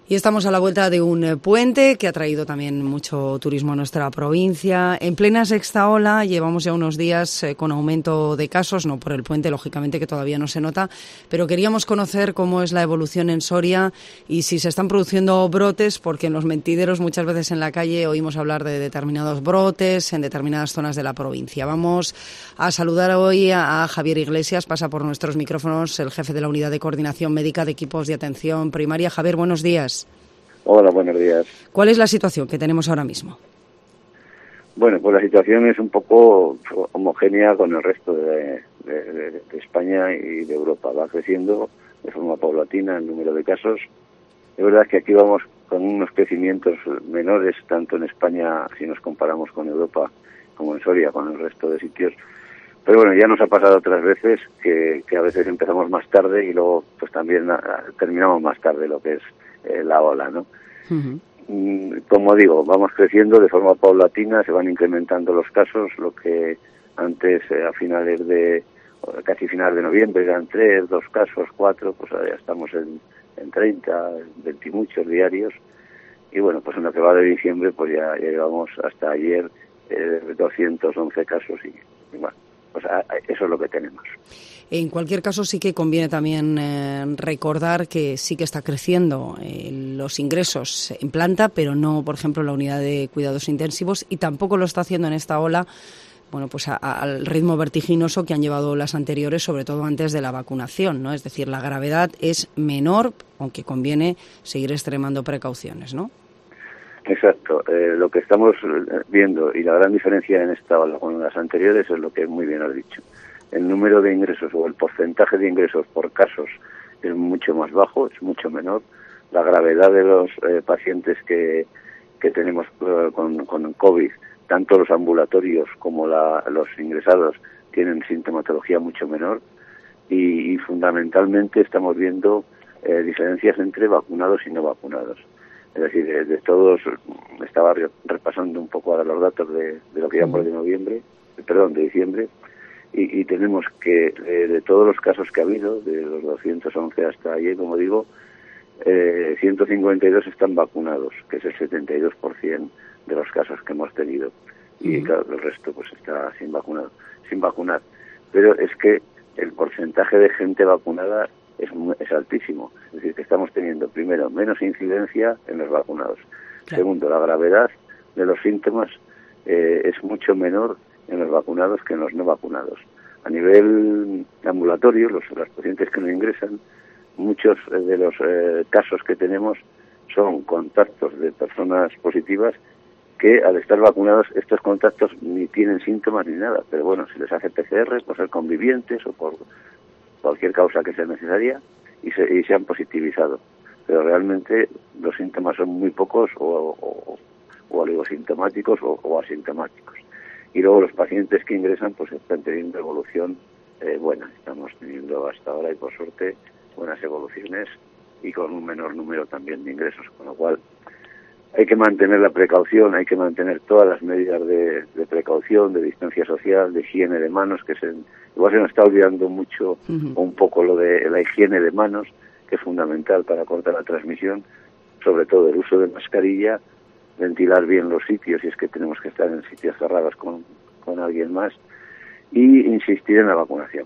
Y estamos a la vuelta de un puente que ha traído también mucho turismo a nuestra provincia. En plena sexta ola, llevamos ya unos días con aumento de casos, no por el puente, lógicamente, que todavía no se nota, pero queríamos conocer cómo es la evolución en Soria y si se están produciendo brotes, porque en los mentideros muchas veces en la calle oímos hablar de determinados brotes en determinadas zonas de la provincia. Vamos a saludar hoy a Javier Iglesias, pasa por nuestros micrófonos, el jefe de la Unidad de Coordinación Médica de Equipos de Atención Primaria. Javier, buenos días. Hola, buenos días. ¿Cuál es la situación que tenemos ahora mismo? Bueno, pues la situación es un poco homogénea con el resto de España y de Europa. Va creciendo de forma paulatina el número de casos. Es verdad que aquí vamos con unos crecimientos menores, tanto en España, si nos comparamos con Europa, como en Soria, con el resto de sitios. Pero bueno, ya nos ha pasado otras veces que a veces empezamos más tarde y luego pues también terminamos más tarde lo que es la ola, ¿no? Uh-huh. Como digo, vamos creciendo de forma paulatina, se van incrementando los casos, lo que antes a finales de, casi final de noviembre eran 3, 2 casos, 4, pues ahora ya estamos en 30, 20 y muchos diarios. Y bueno, pues en lo que va de diciembre pues ya llegamos hasta ayer 211 casos y bueno, pues eso es lo que tenemos. En cualquier caso, sí que conviene también recordar que sí que está creciendo los ingresos en planta, pero no, por ejemplo, la unidad de cuidados intensivos, y tampoco lo está haciendo en esta ola, bueno, pues al ritmo vertiginoso que han llevado las anteriores, sobre todo antes de la vacunación, ¿no? Es decir, la gravedad es menor, aunque conviene seguir extremando precauciones, ¿no? Exacto. Lo que estamos viendo y la gran diferencia en esta ola con las anteriores es lo que muy bien has dicho. El número de ingresos o el porcentaje de ingresos por casos es mucho más bajo, es mucho menor. La gravedad de los pacientes que tenemos con COVID, tanto los ambulatorios como los ingresados, tienen sintomatología mucho menor y fundamentalmente estamos viendo diferencias entre vacunados y no vacunados. Es decir, de todos, estaba repasando un poco ahora los datos de lo que llevamos de diciembre, y tenemos que de todos los casos que ha habido, de los 211 hasta ayer, como digo, 152 están vacunados, que es el 72% de los casos que hemos tenido. Y claro, el resto pues está sin vacunar. Pero es que el porcentaje de gente vacunada es altísimo. Es decir, que estamos teniendo, primero, menos incidencia en los vacunados. Claro. Segundo, la gravedad de los síntomas es mucho menor en los vacunados que en los no vacunados. A nivel ambulatorio, los pacientes que no ingresan, muchos de los casos que tenemos son contactos de personas positivas que al estar vacunados estos contactos ni tienen síntomas ni nada, pero bueno, se les hace PCR por ser convivientes o por cualquier causa que sea necesaria y se han positivizado. Pero realmente los síntomas son muy pocos o oligosintomáticos o asintomáticos. Y luego los pacientes que ingresan pues están teniendo evolución buena. Estamos teniendo hasta ahora y por suerte buenas evoluciones y con un menor número también de ingresos, con lo cual hay que mantener la precaución, hay que mantener todas las medidas de precaución, de distancia social, de higiene de manos, igual se nos está olvidando mucho un poco lo de la higiene de manos, que es fundamental para cortar la transmisión, sobre todo el uso de mascarilla, ventilar bien los sitios si es que tenemos que estar en sitios cerrados con alguien más, y insistir en la vacunación.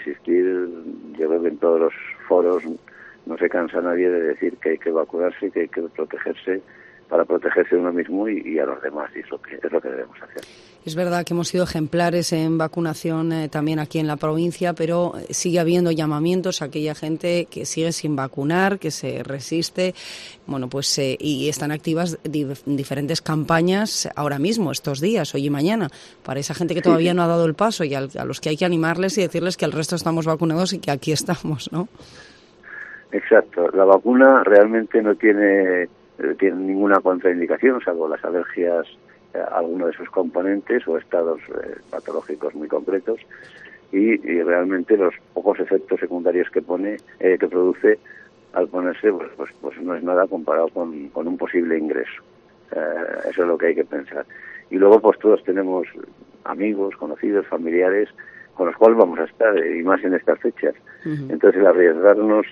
Yo creo que en todos los foros no se cansa nadie de decir que hay que vacunarse, que hay que protegerse para protegerse uno mismo y a los demás, y es lo que debemos hacer. Es verdad que hemos sido ejemplares en vacunación también aquí en la provincia, pero sigue habiendo llamamientos a aquella gente que sigue sin vacunar, que se resiste, bueno, pues y están activas diferentes campañas ahora mismo, estos días, hoy y mañana, para esa gente que todavía no ha dado el paso y a los que hay que animarles y decirles que el resto estamos vacunados y que aquí estamos, ¿no? Exacto. La vacuna realmente no tiene ninguna contraindicación, salvo las alergias a alguno de sus componentes o estados patológicos muy concretos, y realmente los pocos efectos secundarios que produce al ponerse pues no es nada comparado con un posible ingreso. Eso es lo que hay que pensar. Y luego pues todos tenemos amigos, conocidos, familiares con los cuales vamos a estar, y más en estas fechas. Entonces el arriesgarnos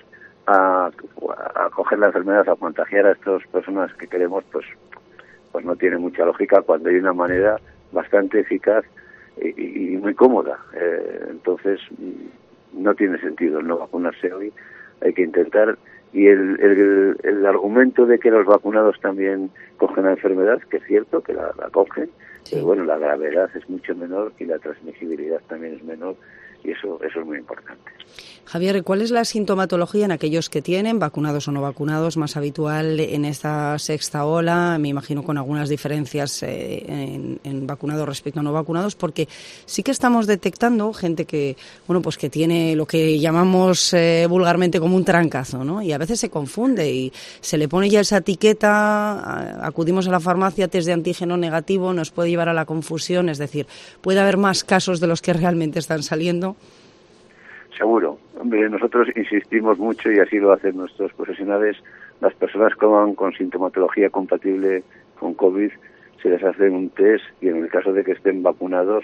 a coger la enfermedad, a contagiar a estas personas que queremos, pues no tiene mucha lógica cuando hay una manera bastante eficaz y muy cómoda. Entonces, no tiene sentido no vacunarse hoy. Hay que intentar. Y el argumento de que los vacunados también cogen la enfermedad, que es cierto que la cogen, sí. Pero bueno, la gravedad es mucho menor y la transmisibilidad también es menor, y eso es muy importante. Javier, ¿cuál es la sintomatología en aquellos que tienen, vacunados o no vacunados, más habitual en esta sexta ola? Me imagino con algunas diferencias en vacunados respecto a no vacunados, porque sí que estamos detectando gente que, bueno, pues que tiene lo que llamamos vulgarmente como un trancazo, ¿no? Y a veces se confunde y se le pone ya esa etiqueta, acudimos a la farmacia, test de antígeno negativo, nos puede llevar a la confusión, es decir, puede haber más casos de los que realmente están saliendo. Seguro. Hombre, nosotros insistimos mucho, y así lo hacen nuestros profesionales, las personas que van con sintomatología compatible con COVID, se les hace un test, y en el caso de que estén vacunados,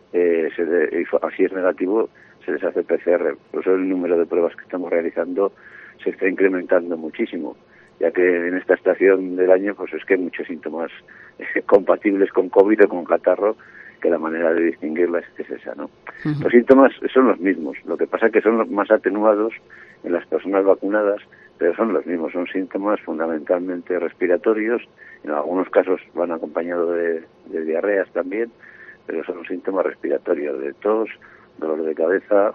así es negativo, se les hace PCR. Por eso el número de pruebas que estamos realizando se está incrementando muchísimo, ya que en esta estación del año pues es que hay muchos síntomas compatibles con COVID o con catarro, que la manera de distinguirlas es esa, ¿no? Uh-huh. Los síntomas son los mismos, lo que pasa es que son los más atenuados en las personas vacunadas, pero son los mismos, son síntomas fundamentalmente respiratorios, en algunos casos van acompañados de diarreas también, pero son síntomas respiratorios, de tos, dolor de cabeza,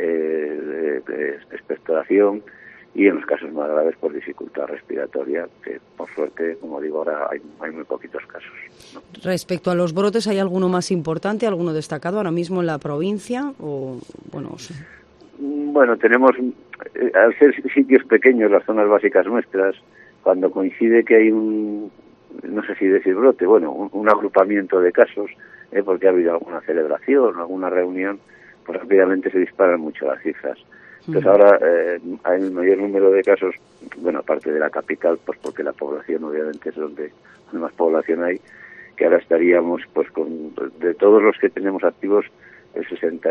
de expectoración, y en los casos más graves por dificultad respiratoria, que por suerte, como digo ahora, hay muy poquitos casos, ¿no? Respecto a los brotes, ¿hay alguno más importante, alguno destacado ahora mismo en la provincia? O bueno, sí. Bueno, tenemos, al ser sitios pequeños, las zonas básicas nuestras, cuando coincide que hay no sé si decir brote, bueno, un agrupamiento de casos, porque ha habido alguna celebración, alguna reunión, pues rápidamente se disparan mucho las cifras. Entonces ahora hay el mayor número de casos, bueno, aparte de la capital, pues porque la población obviamente es donde más población hay, que ahora estaríamos, pues de todos los que tenemos activos, el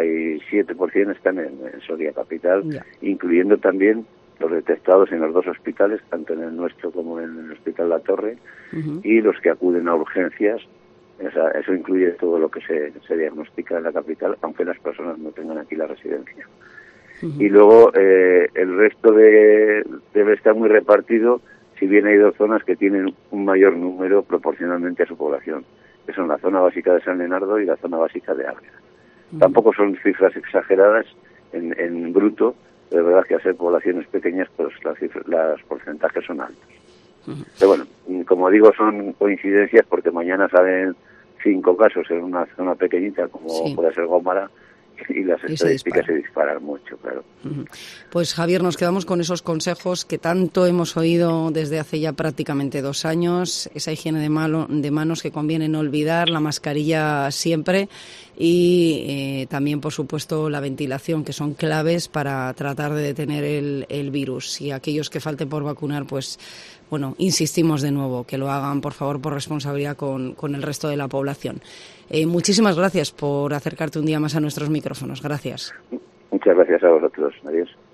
67% están en Soria capital, yeah, incluyendo también los detectados en los dos hospitales, tanto en el nuestro como en el Hospital La Torre, uh-huh, y los que acuden a urgencias. Eso incluye todo lo que se diagnostica en la capital, aunque las personas no tengan aquí la residencia. Y luego el resto debe estar muy repartido, si bien hay dos zonas que tienen un mayor número proporcionalmente a su población, que son la zona básica de San Leonardo y la zona básica de Ágreda. Tampoco son cifras exageradas en bruto, pero de verdad que al ser poblaciones pequeñas, pues los porcentajes son altos. Pero bueno, como digo, son coincidencias, porque mañana salen 5 casos en una zona pequeñita como sí, puede ser Gómara, y las estadísticas se disparan mucho, claro. Pues Javier, nos quedamos con esos consejos que tanto hemos oído desde hace ya prácticamente 2 años, esa higiene de manos que conviene no olvidar, la mascarilla siempre y también, por supuesto, la ventilación, que son claves para tratar de detener el virus. Y aquellos que falten por vacunar, pues bueno, insistimos de nuevo, que lo hagan, por favor, por responsabilidad con el resto de la población. Muchísimas gracias por acercarte un día más a nuestros micrófonos. Gracias. Muchas gracias a vosotros. Adiós.